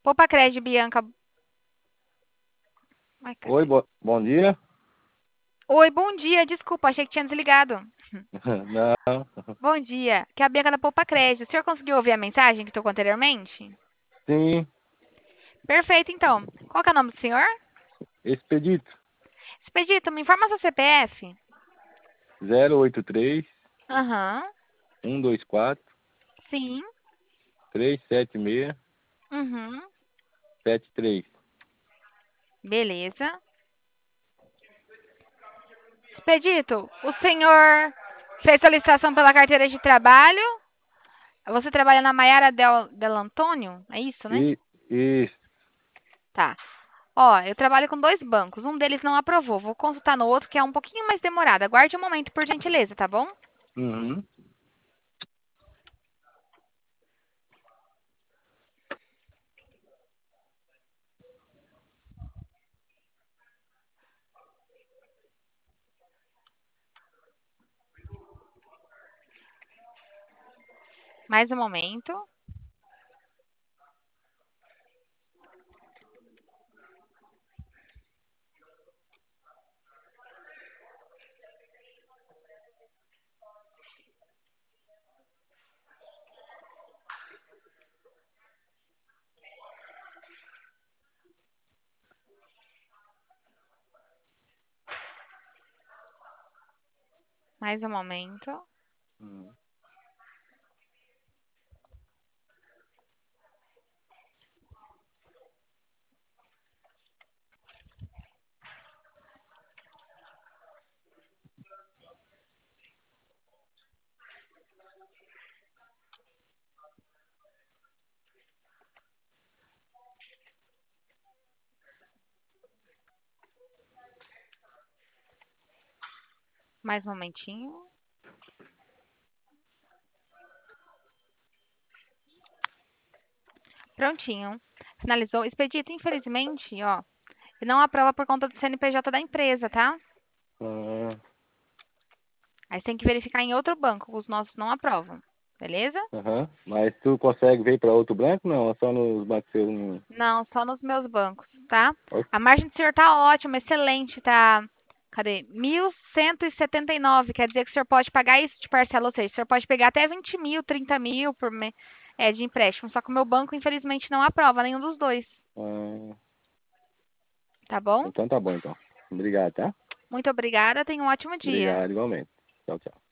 Poupa Crédito, Bianca. Ai, Oi, cacete. bom dia. Oi, bom dia. Desculpa, achei que tinha desligado. Não, Bom dia. Que é a Bianca da Poupa Crédito. O senhor conseguiu ouvir a mensagem que tocou anteriormente? sim, Perfeito, então. Qual que é o nome do senhor? Expedito Expedito, me informa seu CPF. 083 Aham. 124 Sim. 376 Uhum. 73. Beleza. Expedito, o senhor fez a licitação pela carteira de trabalho? Você trabalha na Maiara Del Antônio? É isso, né? Isso. Tá. Ó, eu trabalho com dois bancos. Um deles não aprovou. Vou consultar no outro, que é um pouquinho mais demorado. Aguarde um momento, por gentileza, tá bom? Uhum. Mais um momento. Mais um momento. Uhum. Mais um momentinho. Prontinho. Finalizou. Expedito, infelizmente, ó. Não aprova por conta do CNPJ da empresa, tá? Ah, Aí você tem que verificar em outro banco. Os nossos não aprovam. Beleza? aham. Mas tu consegue ver para outro banco? Não, é só nos bancos seus. Não, só nos meus bancos, tá? Ó, A margem do senhor tá ótima, excelente, tá? Cadê? 1.179, quer dizer que o senhor pode pagar isso de parcela, ou seja, o senhor pode pegar até 20 mil, 30 mil de empréstimo. Só que o meu banco, infelizmente, não aprova nenhum dos dois, ah, tá bom? então tá bom, então. Obrigado, tá? Muito obrigada, tenha um ótimo dia. Obrigado, igualmente. Tchau, tchau.